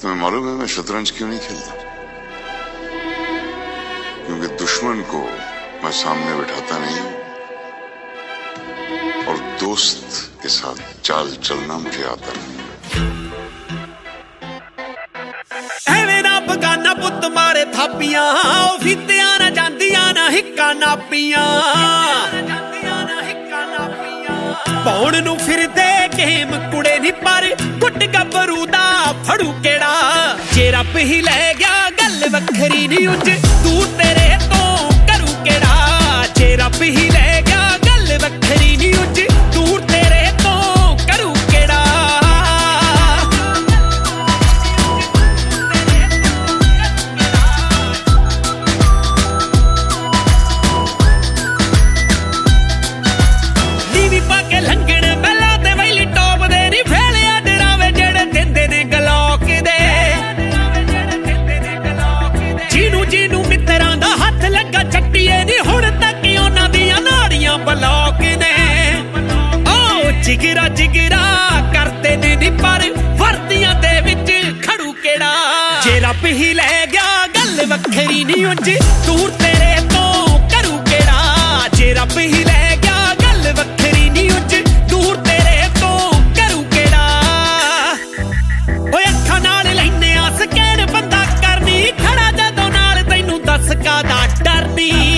तुम्हें मालूम है मैं शतरंज क्यों नहीं खेलता? क्योंकि दुश्मन को मैं सामने बिठाता नहीं और दोस्त के साथ चाल चलना मुझे आता नहीं। बगाना पुत मारे थापियां फित्तियां ना जांदियां ना हिक्का नापियां पौण नू फिरदे गेम कुड़े नी पर गुट गबरू दा फड़ू केड़ा जे रब ही लै गया गल वखरी नी उज दूर तेरे तो करू केड़ा जे रब ही लै गया गल वखरी नी उज दूर तेरे तो करू केड़ा जिगरा जिगरा करते ने पर वर्दियां दे विच खड़ू केड़ा जे रब ही लै गया गल वखरी नी उज दूर तेरे तो करू केड़ा जे रब ही लै गया गल वखरी नी उज दूर तेरे तो करू केड़ा ओए अखां नाल लैने आ सकैन बंदा करनी खड़ा जदों नाल तैनू दस कादा डरनी